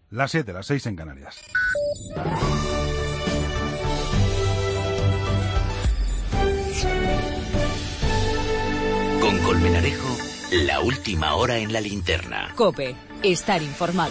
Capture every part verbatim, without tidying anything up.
Las siete, las seis en Canarias. Con Colmenarejo, la última hora en la linterna. COPE, estar informado.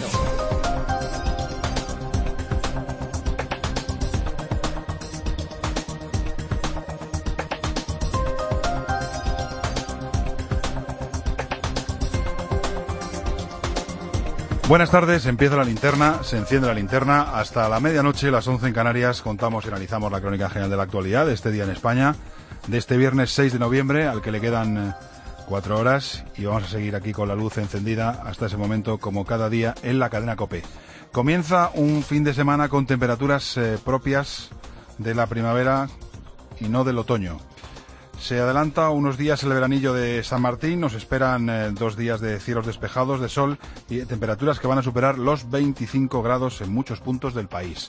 Buenas tardes, empieza la linterna, se enciende la linterna, hasta la medianoche, las once en Canarias, contamos y analizamos la crónica general de la actualidad de este día en España, de este viernes seis de noviembre, al que le quedan cuatro horas, y vamos a seguir aquí con la luz encendida hasta ese momento, como cada día, en la cadena COPE. Comienza un fin de semana con temperaturas eh, propias de la primavera y no del otoño. Se adelanta unos días el veranillo de San Martín, nos esperan eh, dos días de cielos despejados, de sol y de temperaturas que van a superar los veinticinco grados en muchos puntos del país.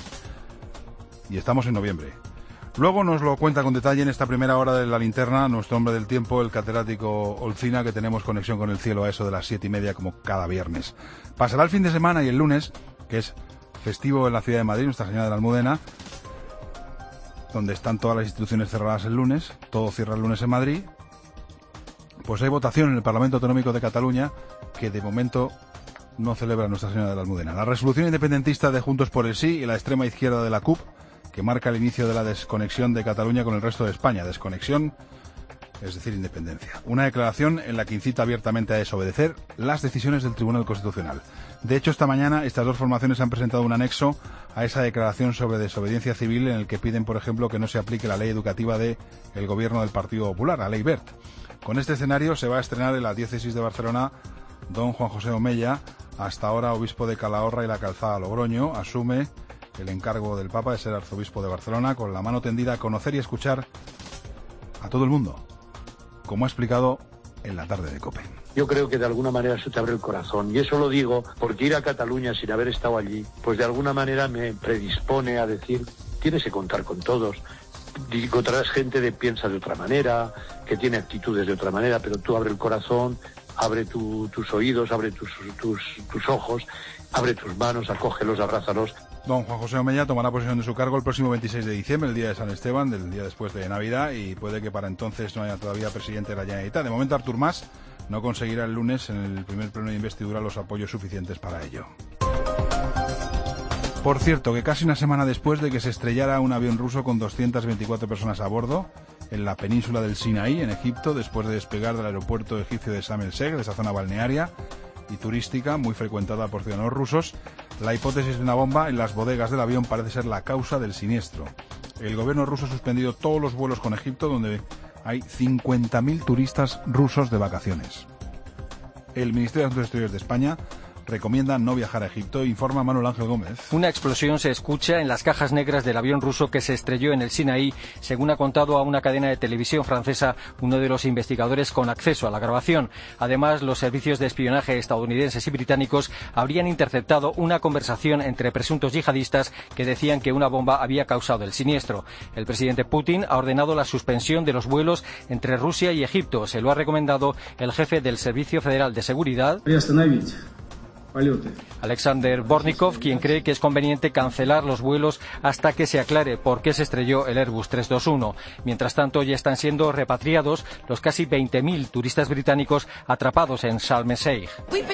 Y estamos en noviembre. Luego nos lo cuenta con detalle en esta primera hora de la linterna nuestro hombre del tiempo, el catedrático Olcina, que tenemos conexión con el cielo a eso de las siete y media como cada viernes. Pasará el fin de semana y el lunes, que es festivo en la ciudad de Madrid, Nuestra Señora de la Almudena, donde están todas las instituciones cerradas el lunes, todo cierra el lunes en Madrid, pues hay votación en el Parlamento Autonómico de Cataluña que de momento no celebra Nuestra Señora de la Almudena. La resolución independentista de Juntos por el Sí y la extrema izquierda de la C U P, que marca el inicio de la desconexión de Cataluña con el resto de España. Desconexión, es decir, independencia. Una declaración en la que incita abiertamente a desobedecer las decisiones del Tribunal Constitucional. De hecho, esta mañana estas dos formaciones han presentado un anexo a esa declaración sobre desobediencia civil en el que piden, por ejemplo, que no se aplique la ley educativa del gobierno del Partido Popular, la ley Wert. Con este escenario se va a estrenar en la diócesis de Barcelona don Juan José Omella, hasta ahora obispo de Calahorra y la Calzada Logroño, asume el encargo del Papa de ser arzobispo de Barcelona con la mano tendida a conocer y escuchar a todo el mundo, como ha explicado en la tarde de COPE. Yo creo que de alguna manera se te abre el corazón, y eso lo digo porque ir a Cataluña sin haber estado allí, pues de alguna manera me predispone a decir, tienes que contar con todos, y encontrarás gente que piensa de otra manera, que tiene actitudes de otra manera, pero tú abre el corazón, abre tu, tus oídos, abre tus, tus, tus ojos, abre tus manos, acógelos, abrázalos. Don Juan José Omella tomará posesión de su cargo el próximo veintiséis de diciembre, el día de San Esteban, del día después de Navidad, y puede que para entonces no haya todavía presidente de la Generalitat. De momento, Artur Mas no conseguirá el lunes en el primer pleno de investidura los apoyos suficientes para ello. Por cierto, que casi una semana después de que se estrellara un avión ruso con doscientas veinticuatro personas a bordo en la península del Sinaí, en Egipto, después de despegar del aeropuerto egipcio de Sharm el Sheikh, de esa zona balnearia y turística muy frecuentada por ciudadanos rusos, la hipótesis de una bomba en las bodegas del avión parece ser la causa del siniestro. El gobierno ruso ha suspendido todos los vuelos con Egipto, donde hay cincuenta mil turistas rusos de vacaciones. El Ministerio de Asuntos Exteriores de España recomienda no viajar a Egipto, informa Manuel Ángel Gómez. Una explosión se escucha en las cajas negras del avión ruso que se estrelló en el Sinaí, según ha contado a una cadena de televisión francesa uno de los investigadores con acceso a la grabación. Además, los servicios de espionaje estadounidenses y británicos habrían interceptado una conversación entre presuntos yihadistas que decían que una bomba había causado el siniestro. El presidente Putin ha ordenado la suspensión de los vuelos entre Rusia y Egipto. Se lo ha recomendado el jefe del Servicio Federal de Seguridad, Alexander Bornikov, quien cree que es conveniente cancelar los vuelos hasta que se aclare por qué se estrelló el Airbus trescientos veintiuno. Mientras tanto, ya están siendo repatriados los casi veinte mil turistas británicos atrapados en Sharm el Sheikh.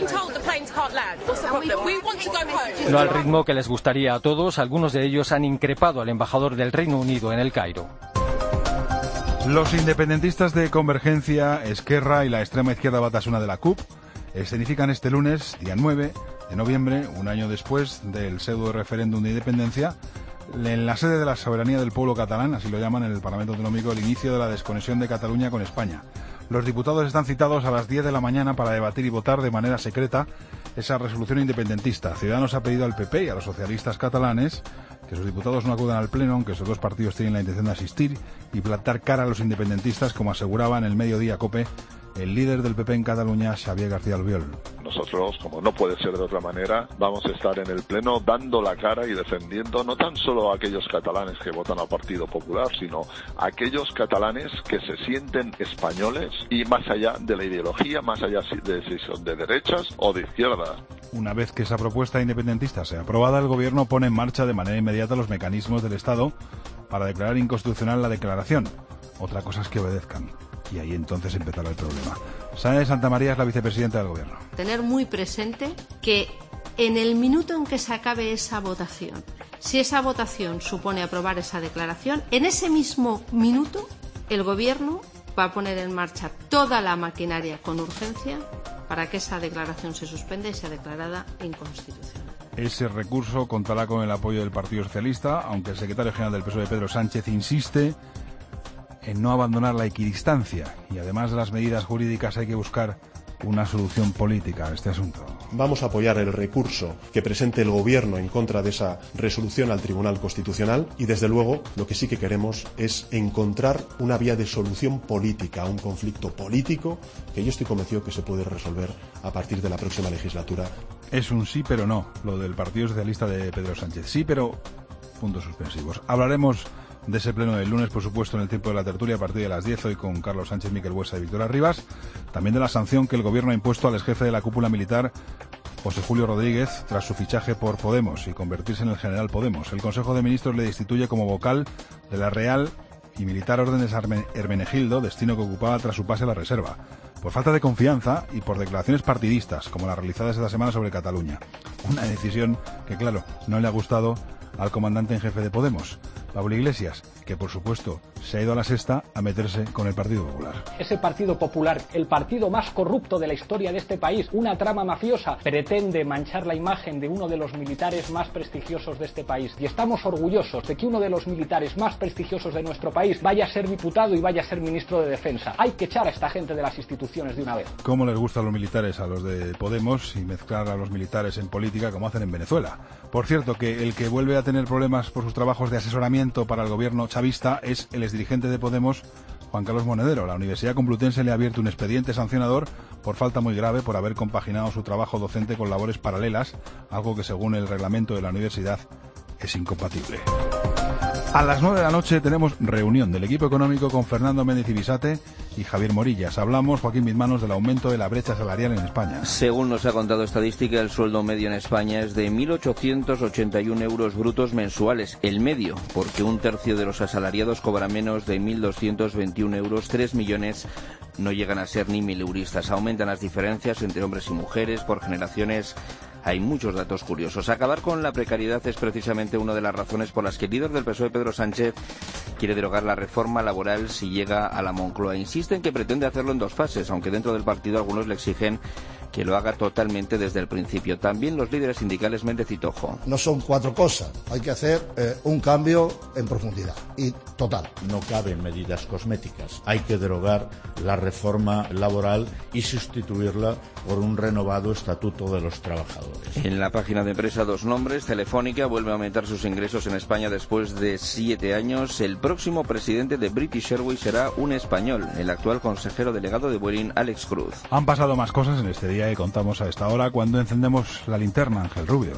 No al ritmo que les gustaría a todos, algunos de ellos han increpado al embajador del Reino Unido en el Cairo. Los independentistas de Convergencia, Esquerra y la extrema izquierda Batasuna de la C U P escenifican este lunes, día nueve de noviembre, un año después del pseudo referéndum de independencia, en la sede de la soberanía del pueblo catalán, así lo llaman en el Parlamento Autonómico, el inicio de la desconexión de Cataluña con España. Los diputados están citados a las diez de la mañana para debatir y votar de manera secreta esa resolución independentista. Ciudadanos ha pedido al P P y a los socialistas catalanes que sus diputados no acudan al pleno, aunque esos dos partidos tienen la intención de asistir y plantar cara a los independentistas, como aseguraba en el mediodía COPE el líder del P P en Cataluña, Xavier García Albiol. Nosotros, como no puede ser de otra manera, vamos a estar en el pleno dando la cara y defendiendo no tan solo a aquellos catalanes que votan al Partido Popular, sino a aquellos catalanes que se sienten españoles y más allá de la ideología, más allá de si son de derechas o de izquierdas. Una vez que esa propuesta independentista sea aprobada, el Gobierno pone en marcha de manera inmediata los mecanismos del Estado para declarar inconstitucional la declaración. Otra cosa es que obedezcan. Y ahí entonces empezará el problema. Sáenz de Santamaría es la vicepresidenta del Gobierno. Tener muy presente que en el minuto en que se acabe esa votación, si esa votación supone aprobar esa declaración, en ese mismo minuto el Gobierno va a poner en marcha toda la maquinaria con urgencia para que esa declaración se suspenda y sea declarada inconstitucional. Ese recurso contará con el apoyo del Partido Socialista, aunque el secretario general del P S O E, Pedro Sánchez, insiste en no abandonar la equidistancia y además de las medidas jurídicas hay que buscar una solución política a este asunto. Vamos a apoyar el recurso que presente el Gobierno en contra de esa resolución al Tribunal Constitucional y, desde luego, lo que sí que queremos es encontrar una vía de solución política a un conflicto político que yo estoy convencido que se puede resolver a partir de la próxima legislatura. Es un sí pero no, lo del Partido Socialista de Pedro Sánchez. Sí, pero puntos suspensivos. Hablaremos de ese pleno del lunes, por supuesto, en el tiempo de la tertulia a partir de las diez, hoy con Carlos Sánchez, Miquel Buesa y Victoria Rivas. También de la sanción que el Gobierno ha impuesto al exjefe de la cúpula militar, José Julio Rodríguez, tras su fichaje por Podemos y convertirse en el general Podemos. El Consejo de Ministros le destituye como vocal de la Real y Militar Orden de Hermenegildo, destino que ocupaba tras su pase a la reserva, por falta de confianza y por declaraciones partidistas, como las realizadas esta semana sobre Cataluña. Una decisión que, claro, no le ha gustado al comandante en jefe de Podemos, Pablo Iglesias, que por supuesto se ha ido a la sexta a meterse con el Partido Popular. Ese Partido Popular, el partido más corrupto de la historia de este país, una trama mafiosa, pretende manchar la imagen de uno de los militares más prestigiosos de este país. Y estamos orgullosos de que uno de los militares más prestigiosos de nuestro país vaya a ser diputado y vaya a ser ministro de Defensa. Hay que echar a esta gente de las instituciones de una vez. ¿Cómo les gustan los militares a los de Podemos y mezclar a los militares en política como hacen en Venezuela? Por cierto, que el que vuelve a tener problemas por sus trabajos de asesoramiento para el gobierno chavista es el exdirigente de Podemos, Juan Carlos Monedero. La Universidad Complutense le ha abierto un expediente sancionador por falta muy grave por haber compaginado su trabajo docente con labores paralelas, algo que según el reglamento de la universidad es incompatible. A las nueve de la noche tenemos reunión del equipo económico con Fernando Méndez Ibisate y Javier Morillas. Hablamos, Joaquín Bizmanos, del aumento de la brecha salarial en España. Según nos ha contado Estadística, el sueldo medio en España es de mil ochocientos ochenta y uno euros brutos mensuales. El medio, porque un tercio de los asalariados cobra menos de mil doscientos veintiuno euros. Tres millones no llegan a ser ni mileuristas. Aumentan las diferencias entre hombres y mujeres por generaciones. Hay muchos datos curiosos. Acabar con la precariedad es precisamente una de las razones por las que el líder del P S O E, Pedro Sánchez, quiere derogar la reforma laboral si llega a la Moncloa. Insiste en que pretende hacerlo en dos fases, aunque dentro del partido algunos le exigen que lo haga totalmente desde el principio. También los líderes sindicales Méndez y Tojo. No son cuatro cosas, hay que hacer eh, un cambio en profundidad y total. No caben medidas cosméticas, hay que derogar la reforma laboral y sustituirla por un renovado estatuto de los trabajadores. En la página de empresa dos nombres, Telefónica vuelve a aumentar sus ingresos en España después de siete años. El próximo presidente de British Airways será un español, el actual consejero delegado de Vueling, Alex Cruz. Han pasado más cosas en este día y contamos a esta hora cuando encendemos la linterna, Ángel Rubio.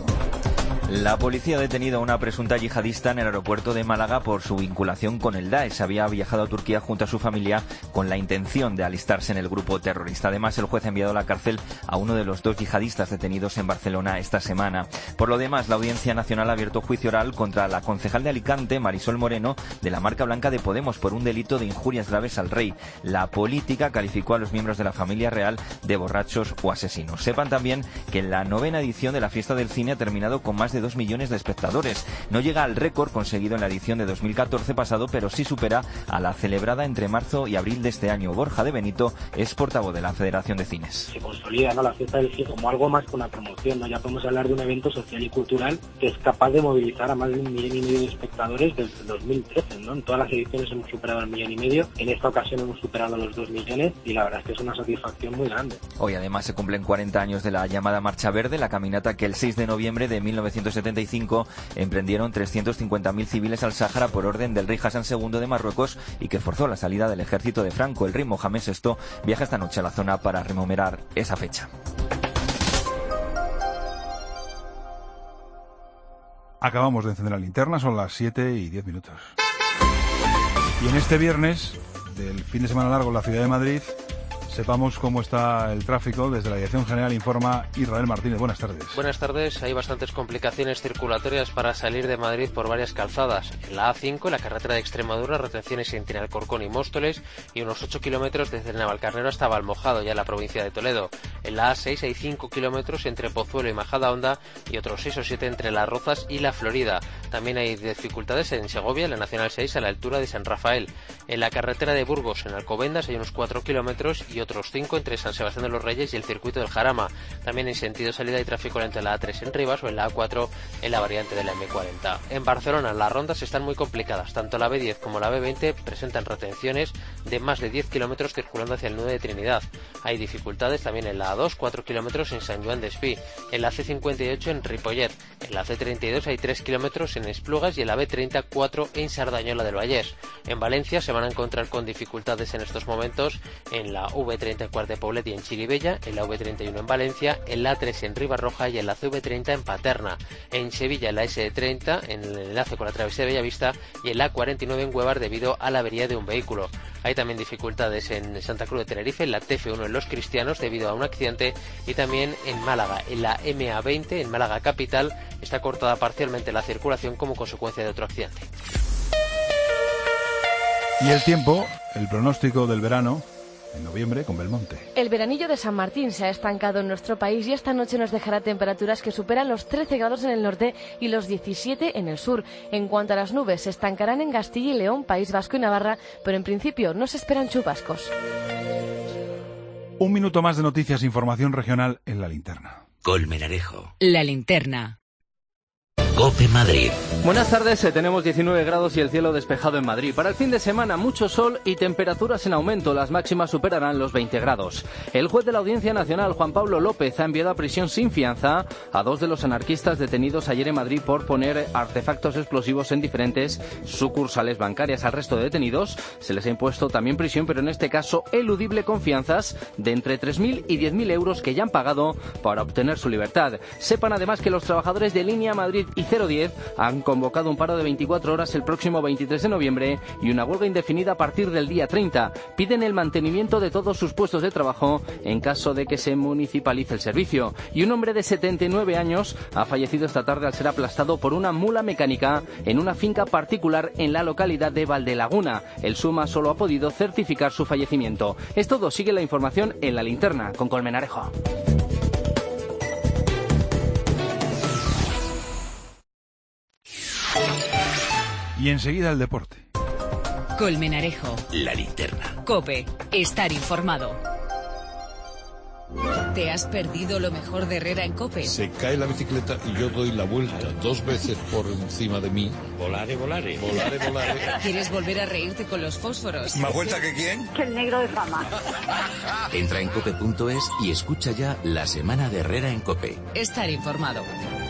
La policía ha detenido a una presunta yihadista en el aeropuerto de Málaga por su vinculación con el Daesh. Había viajado a Turquía junto a su familia con la intención de alistarse en el grupo terrorista. Además, el juez ha enviado a la cárcel a uno de los dos yihadistas detenidos en Barcelona esta semana. Por lo demás, la Audiencia Nacional ha abierto juicio oral contra la concejal de Alicante, Marisol Moreno, de la marca blanca de Podemos, por un delito de injurias graves al rey. La política calificó a los miembros de la familia real de borrachos o asesinos. Sepan también que la novena edición de la Fiesta del Cine ha terminado con más de dos millones de espectadores. No llega al récord conseguido en la edición de dos mil catorce pasado, pero sí supera a la celebrada entre marzo y abril de este año. Borja de Benito es portavoz de la Federación de Cines. Se consolida, ¿no?, la Fiesta del Cine como algo más que una promoción, ¿no? Ya podemos hablar de un evento social y cultural que es capaz de movilizar a más de un millón y medio de espectadores desde el dos mil trece, ¿no? En todas las ediciones hemos superado el millón y medio, en esta ocasión hemos superado los dos millones y la verdad es que es una satisfacción muy grande. Hoy además se cumplen cuarenta años de la llamada Marcha Verde, la caminata que el seis de noviembre de mil novecientos setenta y cinco emprendieron trescientos cincuenta mil civiles al Sáhara por orden del rey Hassan segundo de Marruecos y que forzó la salida del ejército de Franco. El rey Mohamed sexto viaja esta noche a la zona para rememorar esa fecha. Acabamos de encender la linterna, son las siete y diez minutos. Y en este viernes del fin de semana largo en la ciudad de Madrid Sepamos cómo está el tráfico. Desde la Dirección General informa Israel Martínez. Buenas tardes. Buenas tardes. Hay bastantes complicaciones circulatorias para salir de Madrid por varias calzadas. En la A cinco, en la carretera de Extremadura, retenciones entre Alcorcón y Móstoles y unos ocho kilómetros desde Navalcarnero hasta Valmojado, ya en la provincia de Toledo. En la A seis hay cinco kilómetros entre Pozuelo y Majadahonda y otros seis o siete entre Las Rozas y La Florida. También hay dificultades en Segovia, en la Nacional seis, a la altura de San Rafael. En la carretera de Burgos, en Alcobendas, hay unos cuatro kilómetros y otros cinco entre San Sebastián de los Reyes y el circuito del Jarama. También en sentido salida hay tráfico lento en la A tres en Rivas o en la A cuatro en la variante de la eme cuarenta. En Barcelona las rondas están muy complicadas. Tanto la be diez como la be veinte presentan retenciones de más de diez kilómetros circulando hacia el nudo de Trinidad. Hay dificultades también en la A dos, cuatro kilómetros en San Joan d'Espí, en la ce cincuenta y ocho en Ripollet, en la ce treinta y dos hay tres kilómetros en Esplugas y en la be treinta, cuatro en Sardañola del Vallès. En Valencia se van a encontrar con dificultades en estos momentos en la ve treinta en Quart de Poblet y en Chirivella, en la ve treinta y uno en Valencia, en la A tres en Ribarroja y en la ce ve treinta en Paterna. En Sevilla, en la ese treinta, en el enlace con la travesía de Bellavista, y en la A cuarenta y nueve en Huevar debido a la avería de un vehículo. Hay también dificultades en Santa Cruz de Tenerife, en la te efe uno en Los Cristianos debido a un accidente, y también en Málaga, en la eme a veinte, en Málaga capital, está cortada parcialmente la circulación como consecuencia de otro accidente. Y el tiempo, el pronóstico del verano en noviembre con Belmonte. El veranillo de San Martín se ha estancado en nuestro país y esta noche nos dejará temperaturas que superan los trece grados en el norte y los diecisiete en el sur. En cuanto a las nubes, se estancarán en Castilla y León, País Vasco y Navarra, pero en principio no se esperan chubascos. Un minuto más de noticias e información regional en La Linterna. Colmenarejo. La Linterna. COPE Madrid. Buenas tardes, tenemos diecinueve grados y el cielo despejado en Madrid. Para el fin de semana, mucho sol y temperaturas en aumento. Las máximas superarán los veinte grados. El juez de la Audiencia Nacional, Juan Pablo López, ha enviado a prisión sin fianza a dos de los anarquistas detenidos ayer en Madrid por poner artefactos explosivos en diferentes sucursales bancarias. Al resto de detenidos se les ha impuesto también prisión, pero en este caso eludible con fianzas de entre tres mil y diez mil euros que ya han pagado para obtener su libertad. Sepan además que los trabajadores de Línea Madrid y cero diez han convocado un paro de veinticuatro horas el próximo veintitrés de noviembre y una huelga indefinida a partir del día treinta. Piden el mantenimiento de todos sus puestos de trabajo en caso de que se municipalice el servicio. Y un hombre de setenta y nueve años ha fallecido esta tarde al ser aplastado por una mula mecánica en una finca particular en la localidad de Valdelaguna. El SUMA solo ha podido certificar su fallecimiento. Es todo, sigue la información en La Linterna con Colmenarejo. Y enseguida el deporte. Colmenarejo. La Linterna. COPE. Estar informado. ¿Te has perdido lo mejor de Herrera en COPE? Se cae la bicicleta y yo doy la vuelta dos veces por encima de mí. Volare, volare. Volare, volare. ¿Quieres volver a reírte con los fósforos? ¿Más vuelta que quién? Que el negro de fama. Entra en cope punto es y escucha ya la semana de Herrera en COPE. Estar informado.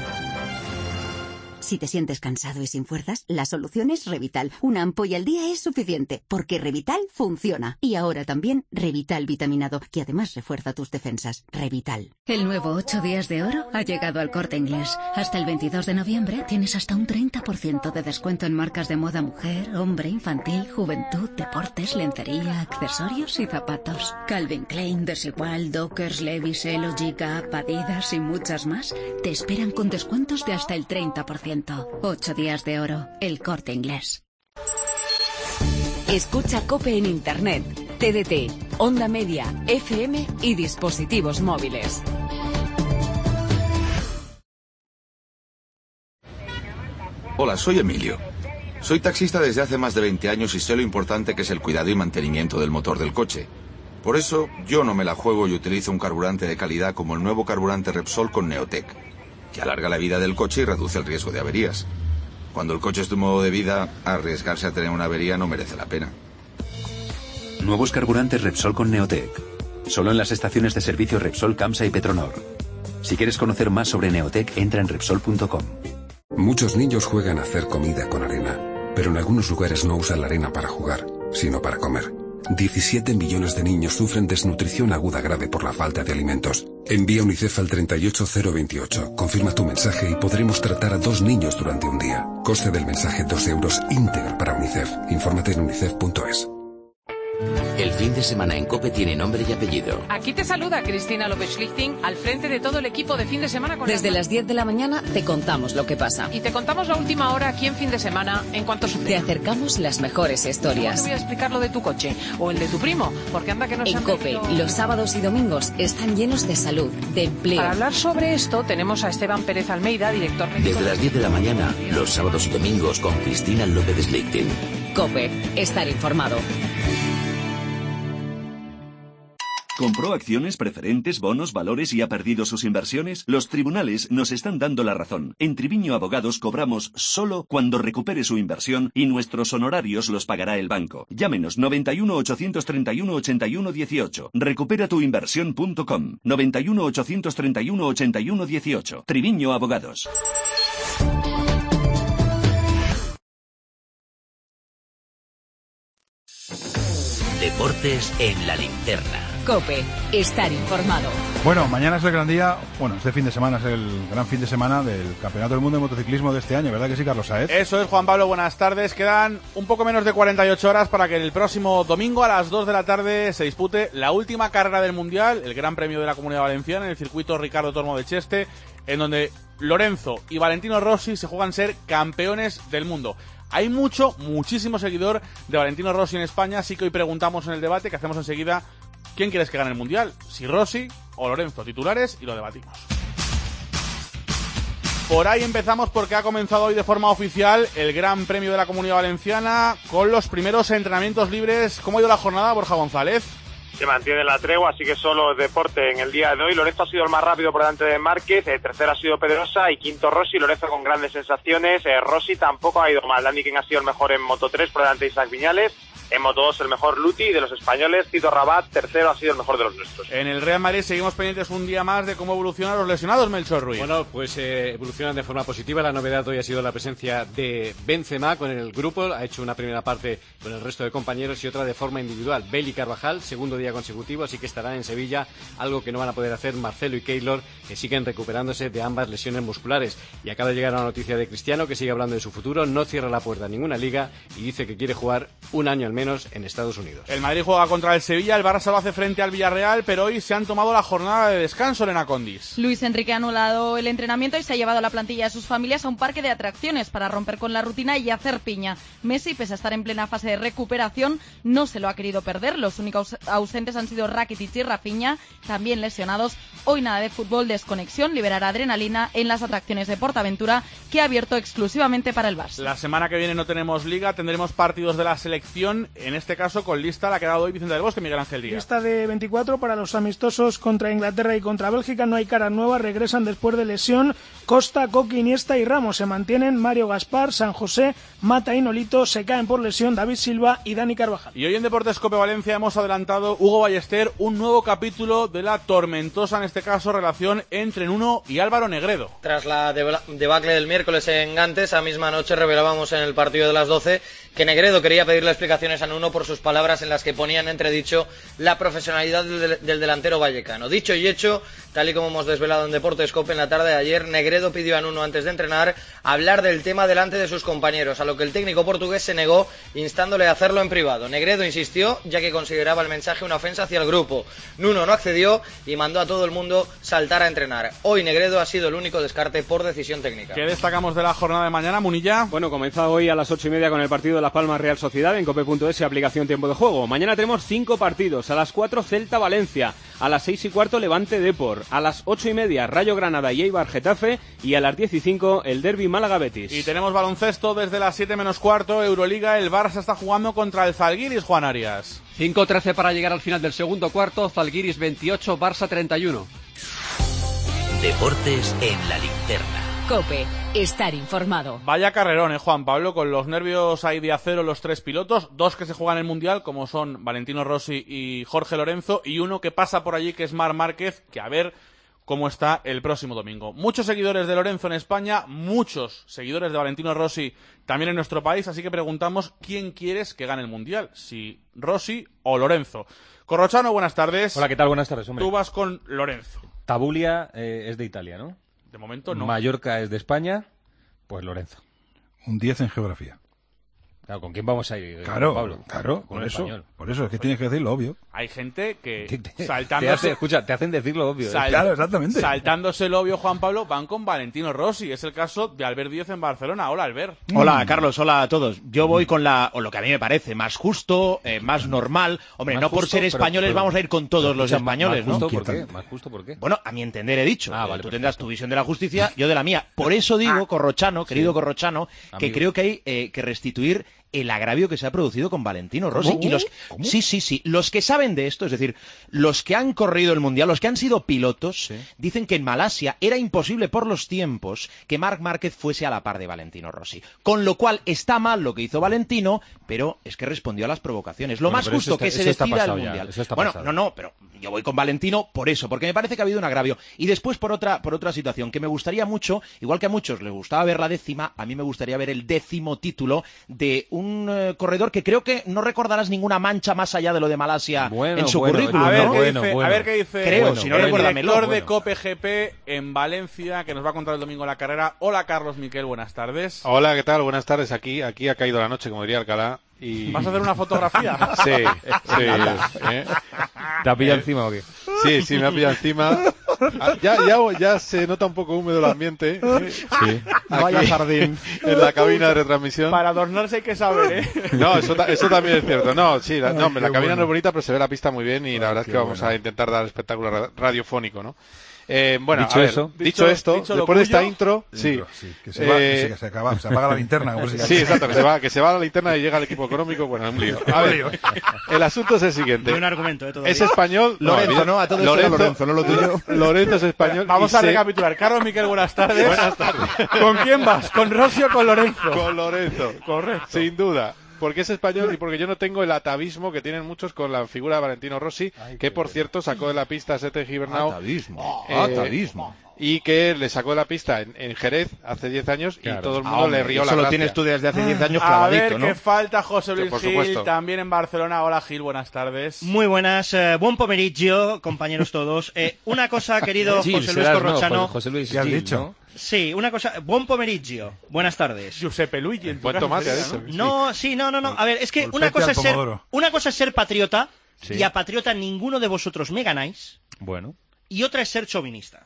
Si te sientes cansado y sin fuerzas, la solución es Revital. Una ampolla al día es suficiente, porque Revital funciona. Y ahora también Revital vitaminado, que además refuerza tus defensas. Revital. El nuevo ocho días de oro ha llegado al Corte Inglés. Hasta el veintidós de noviembre tienes hasta un treinta por ciento de descuento en marcas de moda mujer, hombre, infantil, juventud, deportes, lencería, accesorios y zapatos. Calvin Klein, Desigual, Dockers, Levi's, Elogy, Gap, Adidas y muchas más te esperan con descuentos de hasta el treinta por ciento. Ocho días de oro, el Corte Inglés. Escucha COPE en Internet, T D T, Onda Media, F M y dispositivos móviles. Hola, soy Emilio. Soy taxista desde hace más de veinte años y sé lo importante que es el cuidado y mantenimiento del motor del coche. Por eso, yo no me la juego y utilizo un carburante de calidad como el nuevo carburante Repsol con Neotec, que alarga la vida del coche y reduce el riesgo de averías. Cuando el coche es tu modo de vida, arriesgarse a tener una avería no merece la pena. Nuevos carburantes Repsol con Neotec. Solo en las estaciones de servicio Repsol, Camsa y Petronor. Si quieres conocer más sobre Neotec, entra en Repsol punto com. Muchos niños juegan a hacer comida con arena, pero en algunos lugares no usan la arena para jugar, sino para comer. diecisiete millones de niños sufren desnutrición aguda grave por la falta de alimentos. Envía UNICEF al treinta y ocho cero veintiocho. Confirma tu mensaje y podremos tratar a dos niños durante un día. Coste del mensaje dos euros íntegro para UNICEF. Infórmate en unicef punto es. El fin de semana en COPE tiene nombre y apellido. Aquí te saluda Cristina López-Schlichting al frente de todo el equipo de fin de semana. Con Desde las diez de la mañana te contamos lo que pasa. Y te contamos la última hora aquí en fin de semana en cuanto sucede. Te acercamos las mejores historias. No te voy a explicar lo de tu coche o el de tu primo, porque anda que no se En han COPE, metido... los sábados y domingos están llenos de salud, de empleo. Para hablar sobre esto tenemos a Esteban Pérez Almeida, director médico. Desde las diez de la mañana, los sábados y domingos con Cristina López-Schlichting. COPE, estar informado. ¿Compró acciones, preferentes, bonos, valores y ha perdido sus inversiones? Los tribunales nos están dando la razón. En Triviño Abogados cobramos solo cuando recupere su inversión y nuestros honorarios los pagará el banco. Llámenos noventa y uno, ochocientos treinta y uno, ochenta y uno dieciocho. recupera tu inversión punto com. noventa y uno, ochocientos treinta y uno, ochenta y uno dieciocho. Triviño Abogados. Deportes en la linterna. COPE, estar informado. Bueno, mañana es el gran día, bueno, este fin de semana es el gran fin de semana del Campeonato del Mundo de Motociclismo de este año, ¿verdad que sí, Carlos Saez? Eso es, Juan Pablo, buenas tardes. Quedan un poco menos de cuarenta y ocho horas para que el próximo domingo a las dos de la tarde se dispute la última carrera del Mundial, el Gran Premio de la Comunidad Valenciana, en el circuito Ricardo Tormo de Cheste, en donde Lorenzo y Valentino Rossi se juegan ser campeones del mundo. Hay mucho, muchísimo seguidor de Valentino Rossi en España, así que hoy preguntamos en el debate que hacemos enseguida: ¿quién quieres que gane el Mundial? Si Rossi o Lorenzo, titulares, y lo debatimos. Por ahí empezamos porque ha comenzado hoy de forma oficial el Gran Premio de la Comunidad Valenciana con los primeros entrenamientos libres. ¿Cómo ha ido la jornada, Borja González? Se mantiene la tregua, así que solo deporte en el día de hoy. Lorenzo ha sido el más rápido por delante de Márquez, el tercero ha sido Pedrosa y quinto Rossi. Lorenzo con grandes sensaciones, eh, Rossi tampoco ha ido mal. Daniken ha sido el mejor en Moto tres por delante de Isaac Viñales. En Moto dos el mejor Luti de los españoles, Tito Rabat, tercero, ha sido el mejor de los nuestros. En el Real Madrid seguimos pendientes un día más de cómo evolucionan los lesionados, Melchor Ruiz. Bueno, pues eh, evolucionan de forma positiva. La novedad hoy ha sido la presencia de Benzema con el grupo. Ha hecho una primera parte con el resto de compañeros y otra de forma individual. Bale y Carvajal, segundo día consecutivo, así que estarán en Sevilla, algo que no van a poder hacer Marcelo y Keylor, que siguen recuperándose de ambas lesiones musculares. Y acaba de llegar la noticia de Cristiano, que sigue hablando de su futuro, no cierra la puerta a ninguna liga y dice que quiere jugar un año al menos en Estados Unidos. El Madrid juega contra el Sevilla, el Barça lo hace frente al Villarreal, pero hoy se han tomado la jornada de descanso, Elena Condis. Luis Enrique ha anulado el entrenamiento y se ha llevado a la plantilla de sus familias a un parque de atracciones para romper con la rutina y hacer piña. Messi, pese a estar en plena fase de recuperación, no se lo ha querido perder. Los únicos ausentes han sido Rakitic y Rafinha, también lesionados. Hoy nada de fútbol, desconexión, liberará adrenalina en las atracciones de Portaventura, que ha abierto exclusivamente para el Barça. La semana que viene no tenemos liga, tendremos partidos de la selección, en este caso con lista la que ha dado hoy Vicente del Bosque, Miguel Ángel Díaz. Lista de veinticuatro para los amistosos contra Inglaterra y contra Bélgica. No hay caras nuevas, regresan después de lesión Costa, Coqui, Iniesta y Ramos. Se mantienen Mario Gaspar, San José, Mata y Nolito. Se caen por lesión David Silva y Dani Carvajal. Y hoy en Deportes Cope Valencia hemos adelantado, Hugo Ballester, un nuevo capítulo de la tormentosa, en este caso, relación entre Nuno y Álvaro Negredo. Tras la debacle del miércoles en Gante, esa misma noche revelábamos en el partido de las doce que Negredo quería pedirle explicaciones a Nuno por sus palabras en las que ponían entredicho la profesionalidad del, del delantero vallecano. Dicho y hecho, tal y como hemos desvelado en Deportes Cope en la tarde de ayer, Negredo pidió a Nuno antes de entrenar hablar del tema delante de sus compañeros, a lo que el técnico portugués se negó, instándole a hacerlo en privado. Negredo insistió, ya que consideraba el mensaje una ofensa hacia el grupo. Nuno no accedió y mandó a todo el mundo saltar a entrenar. Hoy Negredo ha sido el único descarte por decisión técnica. ¿Qué destacamos de la jornada de mañana, Munilla? Bueno, comienza hoy a las ocho y media con el partido de Las Palmas Real Sociedad en cope punto es y aplicación tiempo de juego. Mañana tenemos cinco partidos. A las cuatro Celta Valencia, a las seis y cuarto Levante Depor, a las ocho y media Rayo Granada y Eibar Getafe y a las diez y cinco el derbi Málaga Betis. Y tenemos baloncesto desde las siete menos cuarto, Euroliga. El Barça está jugando contra el Zalgiris, Juan Arias. cinco trece para llegar al final del segundo cuarto, Zalgiris veintiocho, Barça treinta y uno. Deportes en la linterna. COPE, estar informado. Vaya carrerón, eh, Juan Pablo, con los nervios ahí de acero los tres pilotos, dos que se juegan el Mundial, como son Valentino Rossi y Jorge Lorenzo, y uno que pasa por allí, que es Marc Márquez, que a ver cómo está el próximo domingo. Muchos seguidores de Lorenzo en España, muchos seguidores de Valentino Rossi también en nuestro país, así que preguntamos quién quieres que gane el Mundial, si Rossi o Lorenzo. Corrochano, buenas tardes. Hola, ¿qué tal? Buenas tardes, hombre. Tú vas con Lorenzo. Tabulia eh, es de Italia, ¿no? De momento no. Mallorca es de España, pues Lorenzo. Un diez en geografía. Claro, ¿con quién vamos a ir? Claro, Pablo? claro, Con por el eso, español. por eso es que tienes que decir lo obvio. Hay gente que Te- te- saltándose... te hace- escucha, te hacen decir lo obvio. ¿eh? Sal- Claro, exactamente. Saltándose el obvio, Juan Pablo, van con Valentino Rossi. Es el caso de Albert Díez en Barcelona. Hola, Albert. Hola, Carlos, hola a todos. Yo voy con la, o lo que a mí me parece, más justo, eh, más normal. Hombre, Más no por justo, ser pero- españoles pero- vamos a ir con todos pero los escucha, españoles, ¿más justo ¿no? por qué? ¿Más justo por qué? Bueno, a mi entender he dicho. Ah, Eh, vale, Tú perfecto. tendrás tu visión de la justicia, yo de la mía. Por eso digo, Corrochano, querido Corrochano, que Amigo. creo que hay eh, que restituir el agravio que se ha producido con Valentino Rossi. ¿Cómo? Y los, ¿Cómo? sí, sí, sí. Los que saben de esto, es decir, los que han corrido el Mundial, los que han sido pilotos, dicen que en Malasia era imposible por los tiempos que Marc Márquez fuese a la par de Valentino Rossi. Con lo cual está mal lo que hizo Valentino, pero es que respondió a las provocaciones. Lo Bueno, más pero eso justo está- que se eso está decida el pasado ya, Mundial. eso está Bueno, pasado. no, no, pero yo voy con Valentino por eso, porque me parece que ha habido un agravio. Y después por otra, por otra situación, que me gustaría mucho, igual que a muchos les gustaba ver la décima, a mí me gustaría ver el décimo título de un eh, corredor que creo que no recordarás ninguna mancha más allá de lo de Malasia Bueno, en su bueno, currículum, A ver, ¿no? qué Bueno, dice, bueno. a ver qué dice Creo, Bueno, si no el recuérdamelo. director de Bueno. COPE G P en Valencia, que nos va a contar el domingo la carrera. Hola, Carlos Miquel, buenas tardes. Hola, ¿qué tal? Buenas tardes. Aquí, aquí ha caído la noche, como diría Alcalá. Y... ¿Vas a hacer una fotografía? Sí, sí. ¿eh? ¿Te ha pillado encima o qué? Sí, sí, me ha pillado encima. Ah, Ya, ya, ya se nota un poco húmedo el ambiente. ¿eh? Sí. Vaya Aquí, jardín. en la cabina de retransmisión. Para adornarse hay que saber, ¿eh? No, eso, ta- eso también es cierto. No, sí, la, no, hombre, la qué cabina bueno. no es bonita, pero se ve la pista muy bien y la verdad es qué que vamos bueno. a intentar dar espectáculo ra- radiofónico, ¿no? Eh, bueno, Dicho a ver, eso- dicho, dicho- esto, dicho lo después de esta cuyo- intro, sí, Intro, sí, que se, va, eh, que se, se acaba, se apaga la linterna. Como se sí, exacto, que se va, que se va a la linterna y llega el equipo económico, bueno, un lío. A ver, el asunto es el siguiente. Ni un argumento, ¿eh? Todavía. Es español. Lorenzo, ¿no? A todo esto era Lorenzo, no lo tuyo. Lorenzo es español. Vamos y a se- recapitular. Carlos Miquel, buenas tardes. Buenas tardes. ¿Con quién vas? ¿Con Rossi o con Lorenzo? Con Lorenzo. Correcto. Sin duda. Porque es español y porque yo no tengo el atavismo que tienen muchos con la figura de Valentino Rossi, que por cierto sacó de la pista a Sete Gibernau. Atavismo, eh, atavismo. Y que le sacó de la pista en, en Jerez hace diez años Claro. y todo el Ah, mundo hombre, le rió eso la lo gracia. tienes tú desde hace diez años A clavadito, ver, ¿no? qué falta José Luis por Gil, supuesto. también en Barcelona. Hola, Gil, buenas tardes. Muy buenas, eh, buen pomeriggio, compañeros todos. Eh, una cosa, querido Gil, José Luis serás, no, Corrochano. José Luis ¿Qué has Gil, dicho? ¿no? Sí, una cosa, buen pomeriggio. Buenas tardes. Giuseppe Luigi, en tu Buen caso tomate, sería, ha dicho. ¿no? No, sí, no, no, no. A ver, es que Golpete una cosa al es ser, pomodoro. una cosa es ser patriota, Sí. y a patriota ninguno de vosotros me ganáis, Bueno. y otra es ser chauvinista.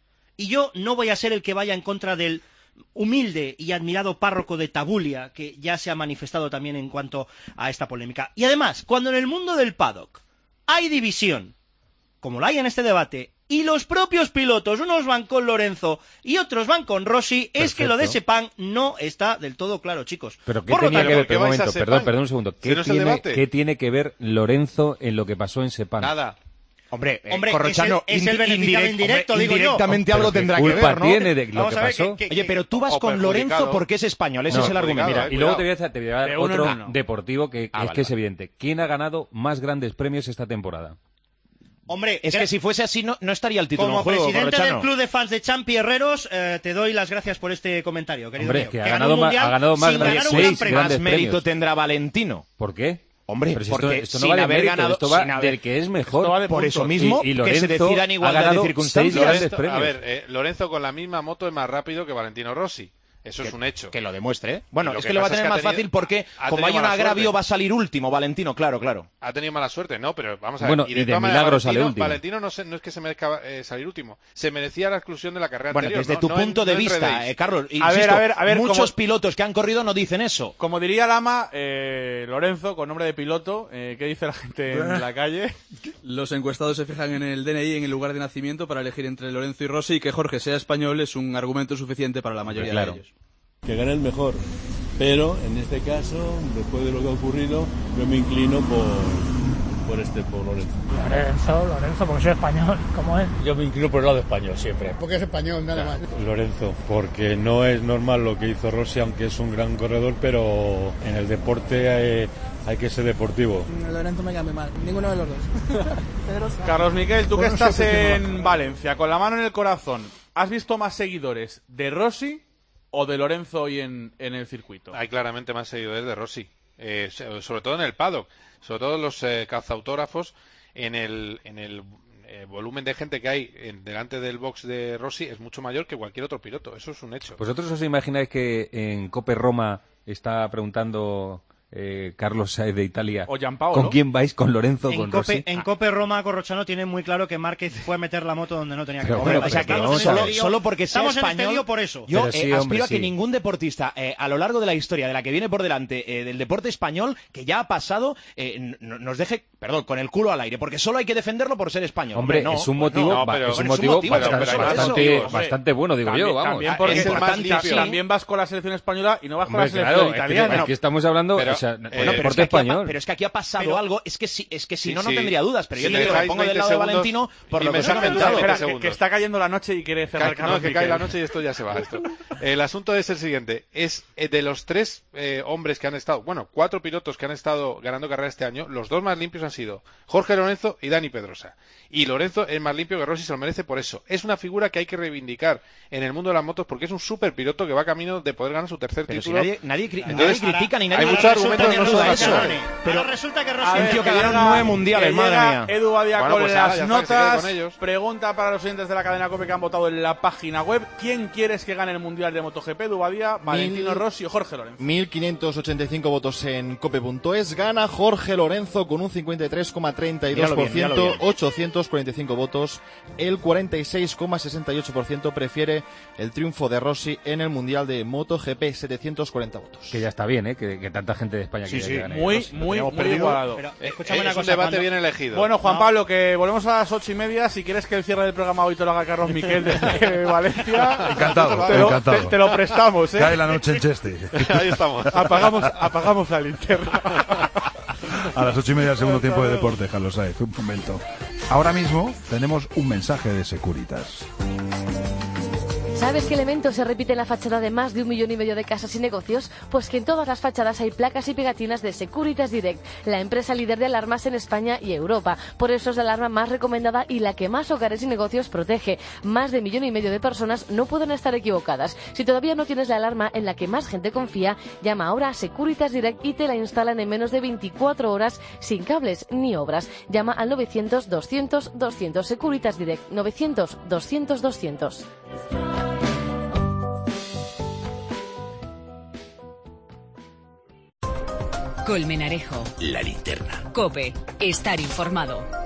Y yo no voy a ser el que vaya en contra del humilde y admirado párroco de Tabulia, que ya se ha manifestado también en cuanto a esta polémica. Y además, cuando en el mundo del paddock hay división, como la hay en este debate, y los propios pilotos, unos van con Lorenzo y otros van con Rossi, es que lo de Perfecto. Sepang no está del todo claro, chicos. Pero ¿qué Por lo tenía tanto- que ver? ¿por qué Pero un vais a momento, Sepang? perdón, perdón un segundo. Si ¿Qué, no es el tiene, debate. ¿Qué tiene que ver Lorenzo en lo que pasó en Sepang? Nada. Hombre, eh, Hombre, Corrochano, es el- es el indi- beneficiado indirect- indirecto, hombre, digo yo. indirectamente Pero algo ¿qué tendrá que culpa ver, ¿no? tiene de lo Vamos que a ver, pasó? que- que- Oye, pero tú vas o con perjudicado. Lorenzo porque es español, ese No, es el argumento. perjudicado, Mira, y eh, luego cuidado. te voy a, hacer- te voy a dar De uno en otro uno. deportivo que, Ah, es vale, que es vale. evidente. ¿Quién ha ganado más grandes premios esta temporada? Hombre, Es gra- que si fuese así no, no estaría el título como en juego, presidente Corrochano. del club de fans de Champi Herreros, eh, te doy las gracias por este comentario, querido Hombre, mío. que ha ganó ganado un ma- mundial ha ganado más sin grandes- ganar un seis gran premio. grandes Más mérito premios. tendrá Valentino. ¿Por qué? Hombre, Pero si esto, porque esto no sin va de haber méritos, ganado, esto va sin haber- del que es mejor. Esto va de por eso puntos. mismo, Y- y que Lorenzo se decida en ha igualdad de ganado circunstancias. seis grandes Lorenzo, premios. a ver, eh, Lorenzo con la misma moto es más rápido que Valentino Rossi. Eso es un hecho. Que lo demuestre, ¿eh? Bueno, Y lo es que que lo va a pasa es tener que ha más tenido- fácil porque, ha como tenido hay un mala agravio, suerte. va a salir último, Valentino, claro, claro. Ha tenido mala suerte, no, pero vamos a ver. Bueno, y y de, de todas maneras, milagro sale Valentino, último. Valentino no, se- no es que se merezca eh, salir último. Se merecía la exclusión de la carrera Bueno, anterior. desde ¿no? tu No en- punto de no vista, enredéis. eh, Carlos, A ver, insisto, a ver, a ver, muchos como- pilotos que han corrido no dicen eso. Como diría Lama, eh, Lorenzo, con nombre de piloto, eh, ¿qué dice la gente en la calle? Los encuestados se fijan en el D N I, en el lugar de nacimiento, para elegir entre Lorenzo y Rossi, y que Jorge sea español es un argumento suficiente para la mayoría Claro. de ellos. Que gane el mejor, pero en este caso, después de lo que ha ocurrido, yo me inclino por, por este, por Lorenzo. Lorenzo, Lorenzo, porque soy español, como él. Yo me inclino por el lado español siempre. Porque es español, nada más. Lorenzo, porque no es normal lo que hizo Rossi, aunque es un gran corredor, pero en el deporte hay, hay que ser deportivo. Lorenzo me cae muy mal, ninguno de los dos. Pedro Sánchez. Carlos Miquel, tú que Bueno, estás siempre tiene en Valencia, con la mano en el corazón, ¿has visto más seguidores de Rossi o de Lorenzo hoy en, en el circuito? Hay claramente más seguidores de Rossi, eh, so- sobre todo en el paddock, sobre todo los eh, cazautógrafos, en el, en el eh, volumen de gente que hay en- delante del box de Rossi es mucho mayor que cualquier otro piloto, eso es un hecho. ¿Vosotros os imagináis que en Cope Roma está preguntando eh, Carlos Sainz de Italia. O Gianpaolo. ¿Con quién vais? ¿Con Lorenzo o En con Cope, Rossi? en Cope Roma, Corrochano tiene muy claro que Márquez fue a meter la moto donde no tenía que Pero meterla. bueno, O sea, pero que vamos estamos a en ver. este lío- Solo porque sea estamos en español, este lío por eso. Yo Pero eh, sí, aspiro hombre, a que sí. ningún deportista eh, a lo largo de la historia de la que viene por delante eh, del deporte español, que ya ha pasado, eh, n- nos deje, perdón, con el culo al aire, porque solo hay que defenderlo por ser español. Hombre, no, es un pues motivo, no, ba- pero- es un bueno, motivo, pero- bastante, pero- pero- bastante, pero- bastante bueno, digo También, yo, vamos. también, Ah, porque es el más también, limpio. también vas con la selección española y no vas con Hombre, la selección claro, es que- italiana. es que estamos hablando, Pero, o sea, eh, del bueno, pero, es deporte que aquí ha, pa- español. pero es que aquí ha pasado Pero- algo, es que si, es que si Sí, no, no sí. tendría dudas, pero Si yo me te digo, me dejáis pongo del veinte lado de segundos Valentino por y lo me que se ha sacan comentado. Espera, veinte que, que está cayendo la noche y quiere cerrar Cae- Carlos no, que cae Miquel. la noche y esto ya se va. Esto. El asunto es el siguiente: es eh, de los tres eh, hombres que han estado, bueno, cuatro pilotos que han estado ganando carrera este año, los dos más limpios han sido Jorge Lorenzo y Dani Pedrosa. Y Lorenzo es más limpio que Rossi, se lo merece por eso. Es una figura que hay que reivindicar en el mundo de las motos porque es un super piloto que va camino de poder ganar su tercer Pero si título. nadie, nadie, cri- Entonces, nadie critica ni nadie hay muchos resulta argumentos que no no son duda eso. razonables. Pero resulta que A Rossi ver, un tío que que ha ganado llega- nueve mundiales, que madre llega mía. Edu Badía Bueno, con pues nada, las ya está, que se quede notas. con ellos. Pregunta para los oyentes de la cadena COPE que han votado en la página web. ¿Quién quieres que gane el Mundial de MotoGP? Edu Badía, Valentino Rossi o Jorge Lorenzo. mil quinientos ochenta y cinco votos en cope punto es. Gana Jorge Lorenzo con un cincuenta y tres coma treinta y dos por ciento, Míralo bien, míralo bien. ochocientos cuarenta y cinco votos. El cuarenta y seis coma sesenta y ocho por ciento prefiere el triunfo de Rossi en el Mundial de MotoGP, setecientos cuarenta votos. Que ya está bien, ¿eh? Que, que tanta gente de España Sí, quiere sí, que gane. Muy, Rossi. Lo muy, teníamos muy perdido. igualado. Pero Eh, escúchame es una un cosa. debate cuando- bien elegido. Bueno, Juan No. Pablo, que volvemos a las ocho y media. Si quieres que el cierre del programa hoy te lo haga Carlos Miquel desde Valencia, Encantado, te lo, encantado. te- te lo prestamos, ¿eh? Cae la noche en Cheste. Ahí estamos. Apagamos, apagamos la linterna. A las ocho y media, el segundo tiempo de deporte, Carlos Sainz. Un momento. Ahora mismo tenemos un mensaje de Securitas. ¿Sabes qué elemento se repite en la fachada de más de un millón y medio de casas y negocios? Pues que en todas las fachadas hay placas y pegatinas de Securitas Direct, la empresa líder de alarmas en España y Europa. Por eso es la alarma más recomendada y la que más hogares y negocios protege. Más de millón y medio de personas no pueden estar equivocadas. Si todavía no tienes la alarma en la que más gente confía, llama ahora a Securitas Direct y te la instalan en menos de veinticuatro horas sin cables ni obras. Llama al novecientos doscientos doscientos. Securitas Direct, novecientos doscientos doscientos. Colmenarejo. La linterna. Cope. Estar informado.